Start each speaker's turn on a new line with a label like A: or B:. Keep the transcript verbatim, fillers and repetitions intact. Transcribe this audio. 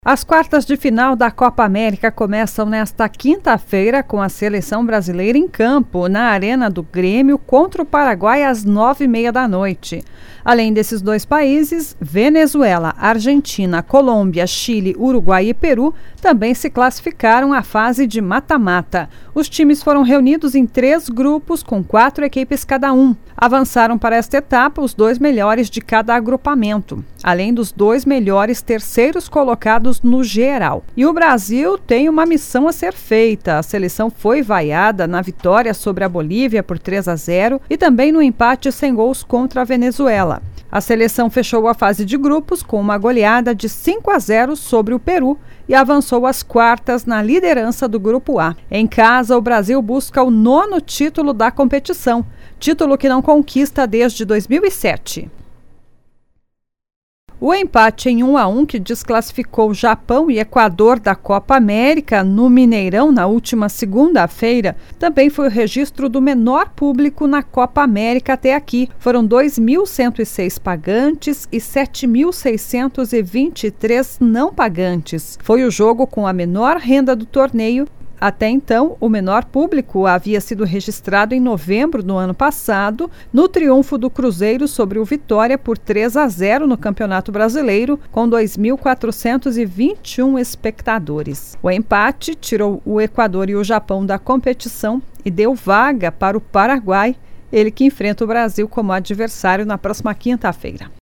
A: As quartas de final da Copa América começam nesta quinta-feira com a seleção brasileira em campo, na Arena do Grêmio, contra o Paraguai às nove e meia da noite. Além desses dois países, Venezuela, Argentina, Colômbia, Chile, Uruguai e Peru também se classificaram à fase de mata-mata. Os times foram reunidos em três grupos com quatro equipes cada um. Avançaram para esta etapa os dois melhores de cada agrupamento, além dos dois melhores terceiros colocados no geral. E o Brasil tem uma missão a ser feita. A seleção foi vaiada na vitória sobre a Bolívia por três a zero e também no empate sem gols contra a Venezuela. A seleção fechou a fase de grupos com uma goleada de cinco a zero sobre o Peru e avançou às quartas na liderança do Grupo A. Em casa, o Brasil busca o nono título da competição, título que não conquista desde dois mil e sete. O empate em um a um que desclassificou Japão e Equador da Copa América no Mineirão na última segunda-feira também foi o registro do menor público na Copa América até aqui. Foram dois mil cento e seis pagantes e sete mil seiscentos e vinte e três não pagantes. Foi o jogo com a menor renda do torneio. Até então, o menor público havia sido registrado em novembro do ano passado, no triunfo do Cruzeiro sobre o Vitória por três a zero no Campeonato Brasileiro, com dois mil quatrocentos e vinte e um espectadores. O empate tirou o Equador e o Japão da competição e deu vaga para o Paraguai, ele que enfrenta o Brasil como adversário na próxima quinta-feira.